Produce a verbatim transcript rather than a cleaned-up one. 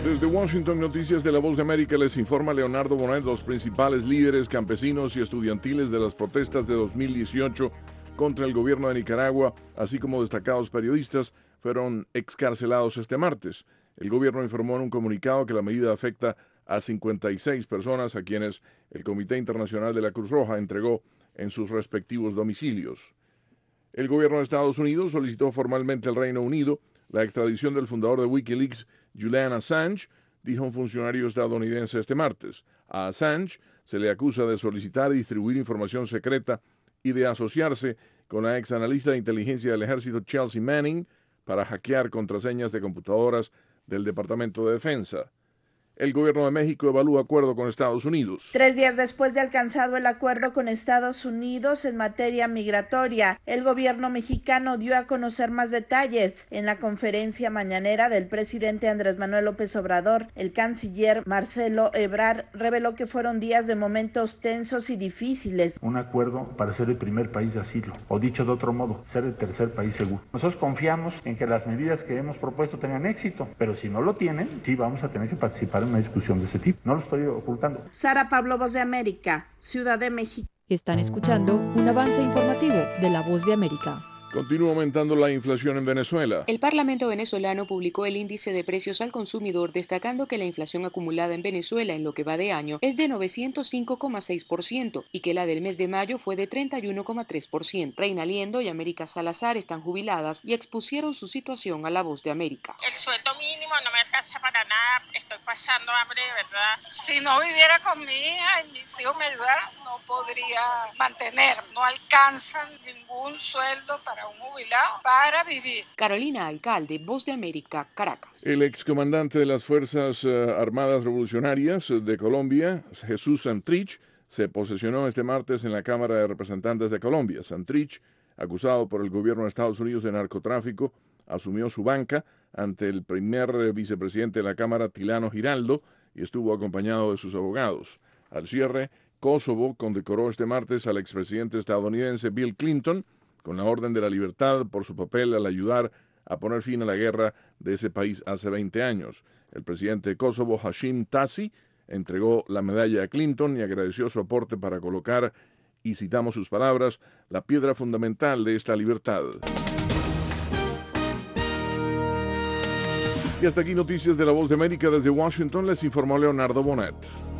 Desde Washington, Noticias de la Voz de América, les informa Leonardo Bonet. Los principales líderes campesinos y estudiantiles de las protestas de dos mil dieciocho contra el gobierno de Nicaragua, así como destacados periodistas, fueron excarcelados este martes. El gobierno informó en un comunicado que la medida afecta a cincuenta y seis personas a quienes el Comité Internacional de la Cruz Roja entregó en sus respectivos domicilios. El gobierno de Estados Unidos solicitó formalmente al Reino Unido la extradición del fundador de Wikileaks, Julian Assange, dijo un funcionario estadounidense este martes. A Assange se le acusa de solicitar y distribuir información secreta y de asociarse con la ex analista de inteligencia del ejército Chelsea Manning para hackear contraseñas de computadoras del Departamento de Defensa. El gobierno de México evalúa acuerdo con Estados Unidos. Tres días después de alcanzado el acuerdo con Estados Unidos en materia migratoria, el gobierno mexicano dio a conocer más detalles. En la conferencia mañanera del presidente Andrés Manuel López Obrador, el canciller Marcelo Ebrard reveló que fueron días de momentos tensos y difíciles. Un acuerdo para ser el primer país de asilo, o dicho de otro modo, ser el tercer país seguro. Nosotros confiamos en que las medidas que hemos propuesto tengan éxito, pero si no lo tienen, sí vamos a tener que participar en una discusión de ese tipo. No lo estoy ocultando. Sara Pablo, Voz de América, Ciudad de México. Están escuchando un avance informativo de La Voz de América. Continúa aumentando la inflación en Venezuela. El Parlamento venezolano publicó el índice de precios al consumidor, destacando que la inflación acumulada en Venezuela en lo que va de año es de novecientos cinco coma seis por ciento y que la del mes de mayo fue de treinta y uno coma tres por ciento. Reina Liendo y América Salazar están jubiladas y expusieron su situación a La Voz de América. El sueldo mínimo no me alcanza para nada, estoy pasando hambre de verdad. Si no viviera con mi hija y mis hijos me ayudaran, no podría mantener, no alcanzan ningún sueldo para un jubilado para vivir. Carolina Alcalde, Voz de América, Caracas. El excomandante de las Fuerzas uh, Armadas Revolucionarias de Colombia, Jesús Santrich, se posesionó este martes en la Cámara de Representantes de Colombia. Santrich, acusado por el gobierno de Estados Unidos de narcotráfico, asumió su banca ante el primer vicepresidente de la Cámara, Tilano Giraldo, y estuvo acompañado de sus abogados. Al cierre, Kosovo condecoró este martes al expresidente estadounidense Bill Clinton con la Orden de la Libertad por su papel al ayudar a poner fin a la guerra de ese país hace veinte años. El presidente de Kosovo, Hashim Thaçi, entregó la medalla a Clinton y agradeció su aporte para colocar, y citamos sus palabras, la piedra fundamental de esta libertad. Y hasta aquí Noticias de la Voz de América. Desde Washington les informó Leonardo Bonet.